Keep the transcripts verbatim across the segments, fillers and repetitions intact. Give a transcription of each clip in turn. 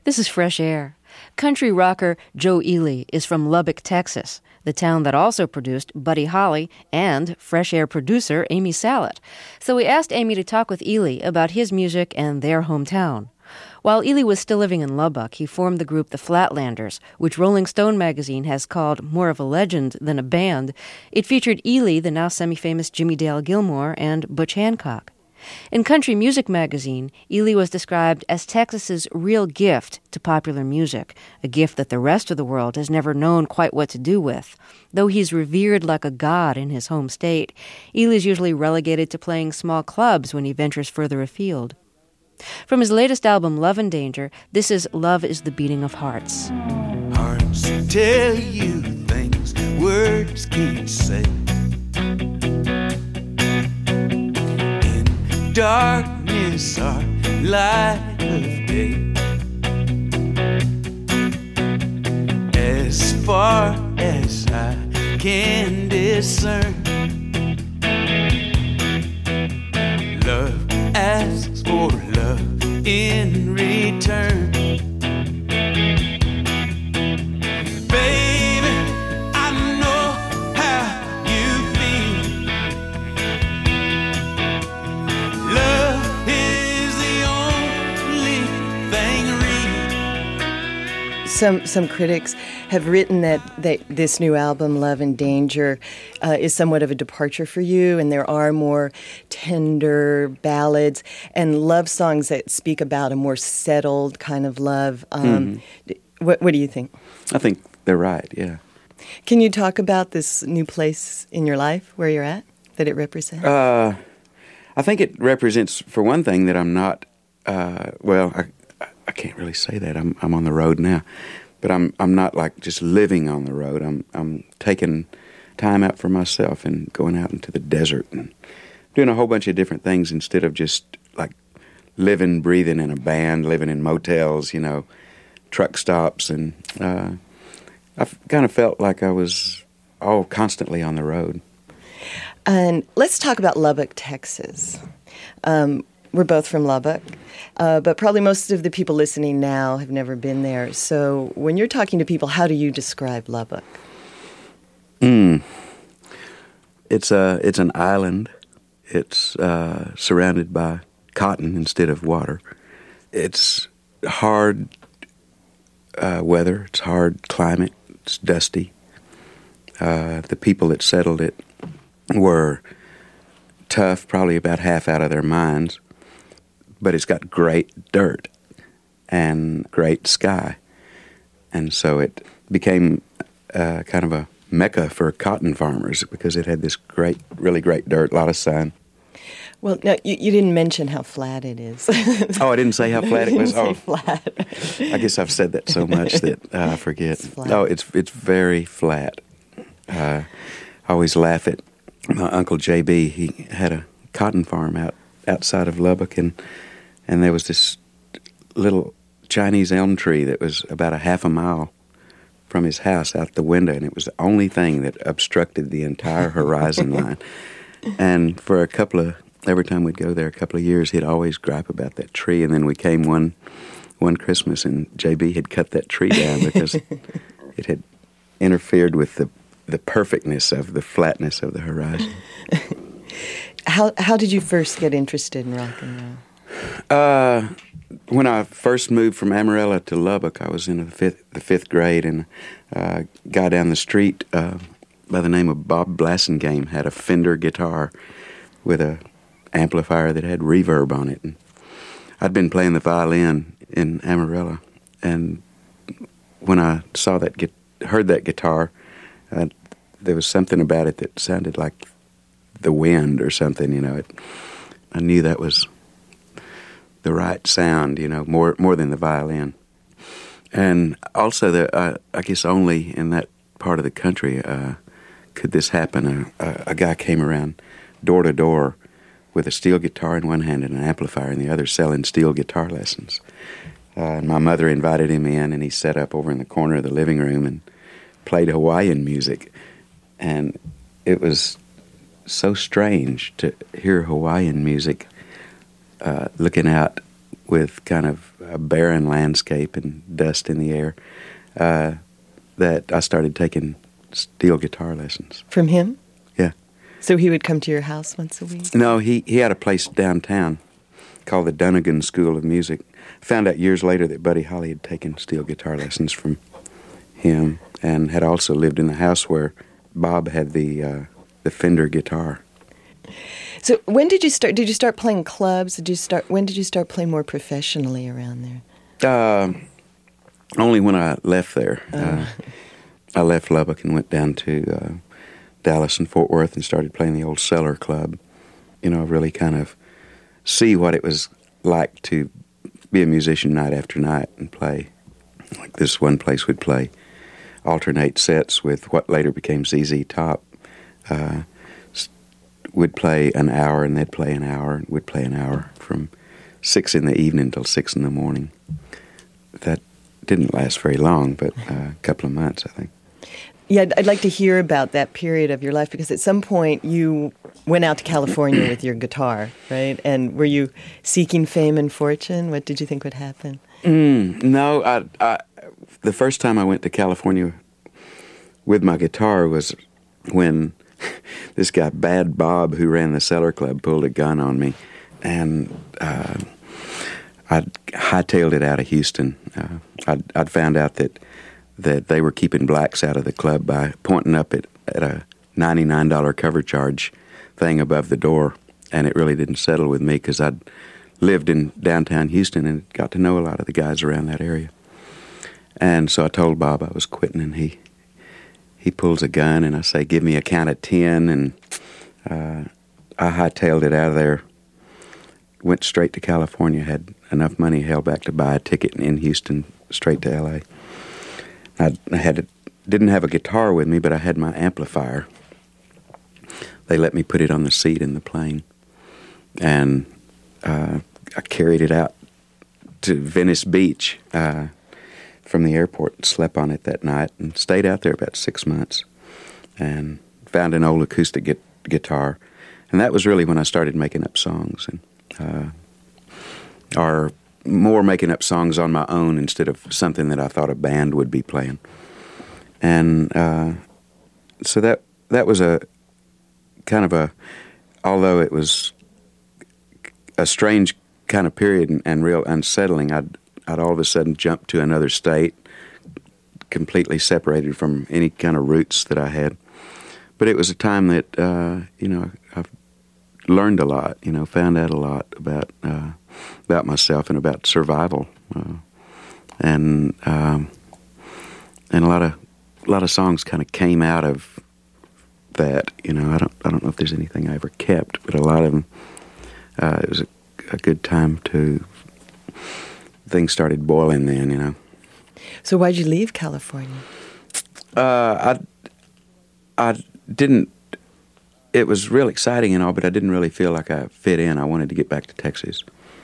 This is Fresh Air. Country rocker Joe Ely is from Lubbock, Texas, the town that also produced Buddy Holly and Fresh Air producer Amy Salet. So we asked Amy to talk with Ely about his music and their hometown. While Ely was still living in Lubbock, he formed the group The Flatlanders, which Rolling Stone magazine has called more of a legend than a band. It featured Ely, the now semi-famous Jimmy Dale Gilmore, and Butch Hancock. In Country Music magazine, Ely was described as Texas's real gift to popular music, a gift that the rest of the world has never known quite what to do with. Though he's revered like a god in his home state, Ely's usually relegated to playing small clubs when he ventures further afield. From his latest album, Love and Danger, this is Love is the Beating of Hearts. Hearts tell you things words can't say. Darkness or light of day. As far as I can discern, love asks for love in return. Baby, I know how you feel. Love is the only thing real. Some some critics have written that, that this new album, Love and Danger, uh, is somewhat of a departure for you, and there are more tender ballads and love songs that speak about a more settled kind of love. Um, mm. what, what do you think? I think they're right, yeah. Can you talk about this new place in your life, where you're at, that it represents? Uh, I think it represents, for one thing, that I'm not, uh, well, I, I can't really say that. I'm I'm on the road now. But I'm I'm not like just living on the road. I'm I'm taking time out for myself and going out into the desert and doing a whole bunch of different things instead of just like living, breathing in a band, living in motels, you know, truck stops. And uh, I kind of felt like I was all constantly on the road. And let's talk about Lubbock, Texas. Um, we're both from Lubbock, uh, but probably most of the people listening now have never been there. So when you're talking to people, how do you describe Lubbock? Mm. It's a it's an island. It's uh, surrounded by cotton instead of water. It's hard uh, weather. It's hard climate. It's dusty. Uh, the people that settled it were tough, probably about half out of their minds. But it's got great dirt and great sky. And so it became uh, kind of a mecca for cotton farmers because it had this great, really great dirt, a lot of sun. Well, no, you, you didn't mention how flat it is. Oh, I didn't say how flat it was? You didn't oh, say flat. I guess I've said that so much that uh, I forget. It's flat. No, it's it's very flat. Uh, I always laugh at my Uncle J B. He had a cotton farm out outside of Lubbock, and and there was this little Chinese elm tree that was about a half a mile from his house out the window, and it was the only thing that obstructed the entire horizon line. And for a couple of, every time we'd go there, a couple of years, he'd always gripe about that tree. And then we came one one Christmas, and J B had cut that tree down because it had interfered with the the perfectness of the flatness of the horizon. How how did you first get interested in rock and roll? Uh, when I first moved from Amarillo to Lubbock, I was in the fifth, the fifth grade, and uh, a guy down the street uh, by the name of Bob Blassingame had a Fender guitar with a amplifier that had reverb on it. And I'd been playing the violin in Amarillo, and when I saw that, heard that guitar, uh, there was something about it that sounded like the wind or something. You know, it, I knew that was the right sound, you know, more more than the violin. And also, the, uh, I guess only in that part of the country uh, could this happen. A, a, a guy came around door to door with a steel guitar in one hand and an amplifier in the other, selling steel guitar lessons. Uh, and my mother invited him in, and he sat up over in the corner of the living room and played Hawaiian music. And it was so strange to hear Hawaiian music uh, looking out with kind of a barren landscape and dust in the air, uh, that I started taking steel guitar lessons. From him? Yeah. So he would come to your house once a week? No, he, he had a place downtown called the Dunnigan School of Music. Found out years later that Buddy Holly had taken steel guitar lessons from him and had also lived in the house where Bob had the uh, the Fender guitar. So when did you start? Did you start playing clubs? Did you start? When did you start playing more professionally around there? Uh, only when I left there. Uh. Uh, I left Lubbock and went down to uh, Dallas and Fort Worth and started playing the old Cellar Club. You know, really kind of see what it was like to be a musician night after night and play. Like this one place would play alternate sets with what later became Z Z Top. Uh, would play an hour and they'd play an hour and would play an hour from six in the evening till six in the morning. That didn't last very long, but uh, a couple of months, I think. Yeah, I'd, I'd like to hear about that period of your life because at some point you went out to California with your guitar, right? And were you seeking fame and fortune? What did you think would happen? Mm, no, I, I, the first time I went to California with my guitar was when this guy, Bad Bob, who ran the Cellar Club, pulled a gun on me, and uh, I hightailed it out of Houston. Uh, I'd, I'd found out that that they were keeping blacks out of the club by pointing up at, at a ninety-nine dollars cover charge thing above the door, and it really didn't settle with me because I'd lived in downtown Houston and got to know a lot of the guys around that area. And so I told Bob I was quitting, and he he pulls a gun, and I say, give me a count of ten, and uh, I hightailed it out of there, went straight to California, had enough money held back to buy a ticket in Houston straight to L A. I, I had a, didn't have a guitar with me, but I had my amplifier. They let me put it on the seat in the plane, and uh, I carried it out to Venice Beach uh, from the airport and slept on it that night and stayed out there about six months and found an old acoustic gu- guitar. And that was really when I started making up songs and uh, or more making up songs on my own instead of something that I thought a band would be playing. And uh, so that that was a kind of a, although it was a strange kind of period and, and real unsettling, I'd, I'd all of a sudden jump to another state, completely separated from any kind of roots that I had. But it was a time that, uh, you know, I've learned a lot, you know, found out a lot about uh, about myself and about survival, uh, and um, and a lot of a lot of songs kind of came out of that. You know, I don't I don't know if there's anything I ever kept, but a lot of them. Uh, it was a, a good time to. Things started boiling then, you know. So why'd you leave California? Uh, I I didn't. It was real exciting and all, but I didn't really feel like I fit in. I wanted to get back to Texas.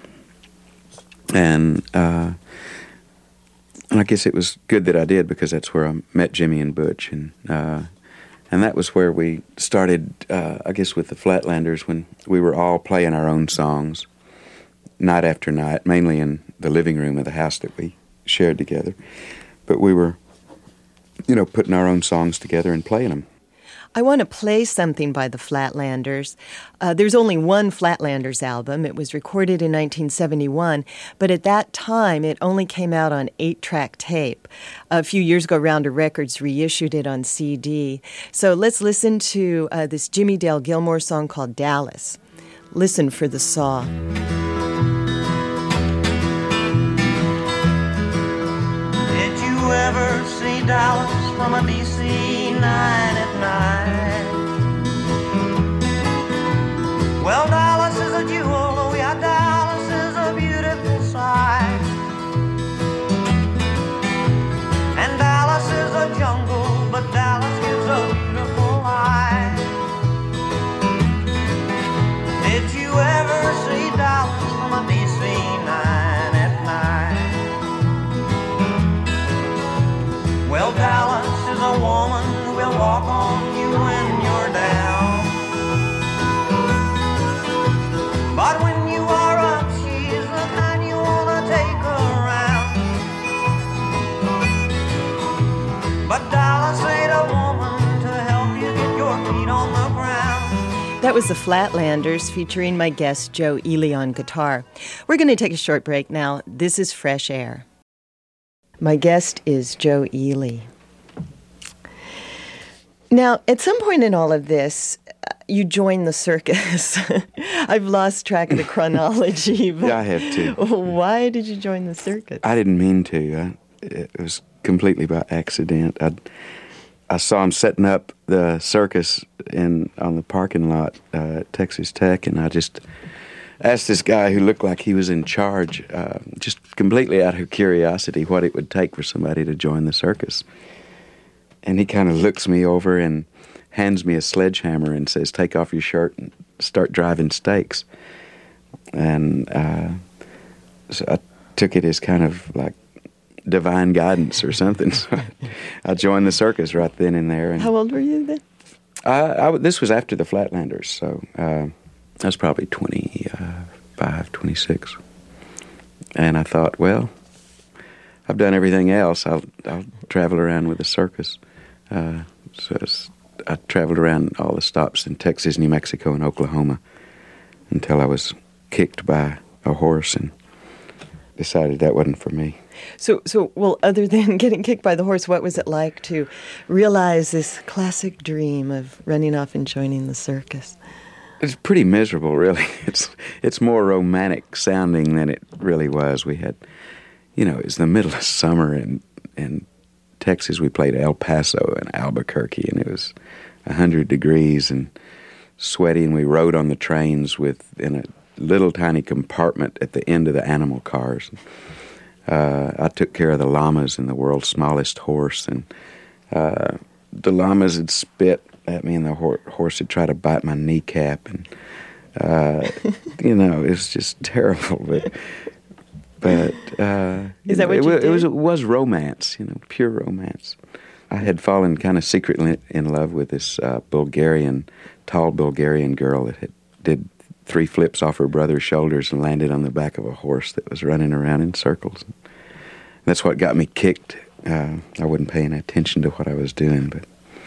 And uh, and I guess it was good that I did because that's where I met Jimmy and Butch. And uh, and that was where we started, uh, I guess, with the Flatlanders when we were all playing our own songs night after night, mainly in the living room of the house that we shared together. But we were, you know, putting our own songs together and playing them. I want to play something by the Flatlanders. Uh, there's only one Flatlanders album. It was recorded in nineteen seventy-one, but at that time it only came out on eight-track tape. A few years ago, Rounder Records reissued it on C D. So let's listen to uh, this Jimmy Dale Gilmore song called Dallas. Listen for the saw. Did you ever see Dallas from a D C nine at night? Well, Dallas is a jewel, oh yeah, Dallas is a beautiful sight. And Dallas is a jungle, but Dallas gives a beautiful light. Did you ever see Dallas from a D C nine at night? Well, Dallas is a woman who will walk on you when you're down. But when you are up, she's the kind you want but Dallas ain't a woman to help you get your feet on the ground. That was the Flatlanders featuring my guest Joe Ely on guitar. We're going to take a short break now. This is Fresh Air. My guest is Joe Ely. Now, at some point in all of this, uh, you joined the circus. I've lost track of the chronology. But Yeah, I have too. Why did you join the circus? I didn't mean to. I, it was completely by accident. I I saw him setting up the circus in on the parking lot uh, at Texas Tech, and I just asked this guy who looked like he was in charge, uh, just completely out of curiosity, what it would take for somebody to join the circus. And he kind of looks me over and hands me a sledgehammer and says, "Take off your shirt and start driving stakes." And uh, so I took it as kind of like divine guidance or something. So I joined the circus right then and there. And How old were you then? I, I, this was after the Flatlanders, so uh, I was probably twenty-five, twenty-six. And I thought, well, I've done everything else. I'll, I'll travel around with the circus. Uh, so I traveled around all the stops in Texas, New Mexico, and Oklahoma until I was kicked by a horse and decided that wasn't for me. So, so well, other than getting kicked by the horse, what was it like to realize this classic dream of running off and joining the circus? It's pretty miserable, really. It's it's more romantic sounding than it really was. We had, you know, it was the middle of summer in, in Texas. We played El Paso and Albuquerque, and it was one hundred degrees and sweaty, and we rode on the trains with in a little tiny compartment at the end of the animal cars. Uh, I took care of the llamas and the world's smallest horse, and uh, the llamas would spit at me, and the hor- horse would try to bite my kneecap, and uh, you know, it's just terrible. But but uh, is that what it, you it, did? it was it was romance, you know, pure romance. I had fallen kind of secretly in love with this uh, Bulgarian, tall Bulgarian girl that had, did three flips off her brother's shoulders and landed on the back of a horse that was running around in circles. That's what got me kicked. Uh, I wasn't paying attention to what I was doing, but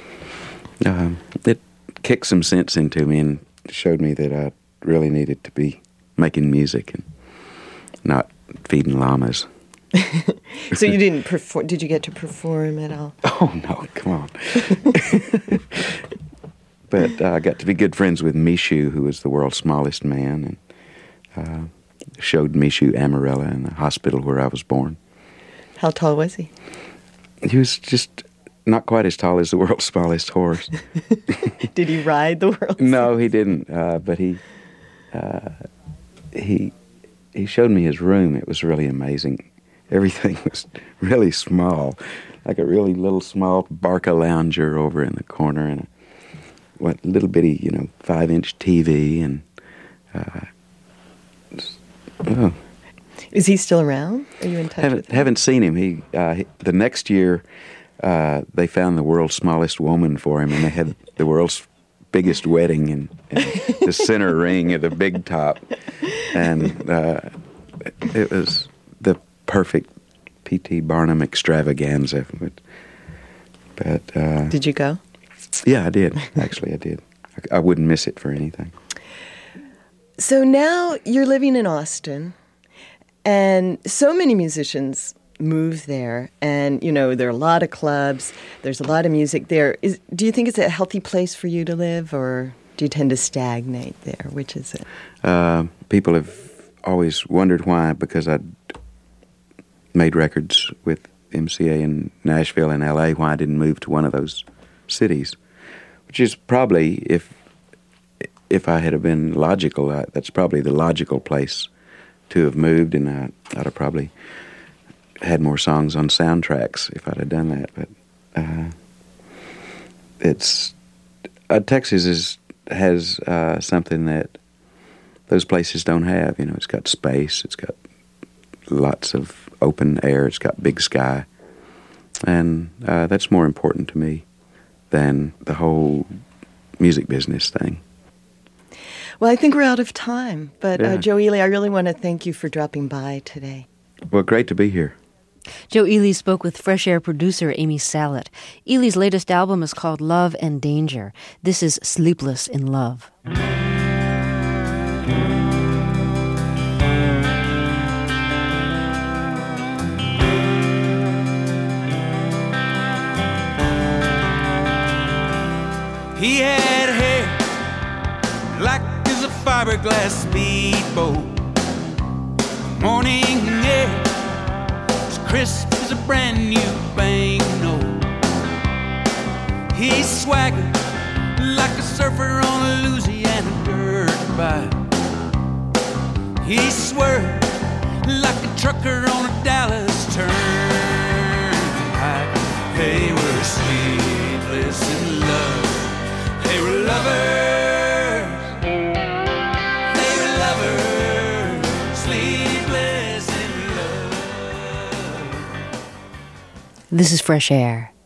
um, it kicked some sense into me and showed me that I really needed to be making music and not feeding llamas. So you didn't perform? Did you get to perform at all? Oh, no, come on. But uh, I got to be good friends with Mishu, who was the world's smallest man, and uh, showed Mishu Amarella in the hospital where I was born. How tall was he? He was just not quite as tall as the world's smallest horse. Did he ride the world? No, he didn't. Uh, but he uh, he he showed me his room. It was really amazing. Everything was really small, like a really little small Barca lounger over in the corner, and a what little bitty, you know, five-inch T V, and uh, oh. Is he still around? Are you in touch haven't with him? haven't seen him. He, uh, he the next year uh, they found the world's smallest woman for him, and they had the world's biggest wedding in, in the center ring at the big top, and uh, it was the perfect P T Barnum extravaganza. But, but uh, did you go? Yeah, I did. Actually, I did. I, I wouldn't miss it for anything. So now you're living in Austin, and so many musicians move there, and, you know, there are a lot of clubs, there's a lot of music there. Is, do you think it's a healthy place for you to live, or do you tend to stagnate there? Which is it? Uh, people have always wondered why, because I'd made records with M C A in Nashville and L A, why I didn't move to one of those cities, which is probably, if if I had been logical, I, that's probably the logical place to have moved, and I, I'd have probably had more songs on soundtracks if I'd have done that. But uh, it's uh, Texas is has uh, something that those places don't have. You know, it's got space, it's got lots of open air, it's got big sky, and uh, that's more important to me than the whole music business thing. Well, I think we're out of time, but Yeah. uh, Joe Ely, I really want to thank you for dropping by today. Well, great to be here. Joe Ely spoke with Fresh Air producer Amy Salit. Ely's latest album is called Love and Danger. This is Sleepless in Love. He had hair like as a fiberglass speedboat. Morning air was crisp as a brand new banknote. He swaggered like a surfer on a Louisiana dirt bike. He swerved like a trucker on a Dallas turnpike. They were sleepless in love. They were lovers. They were lovers. Sleepless in love. This is Fresh Air.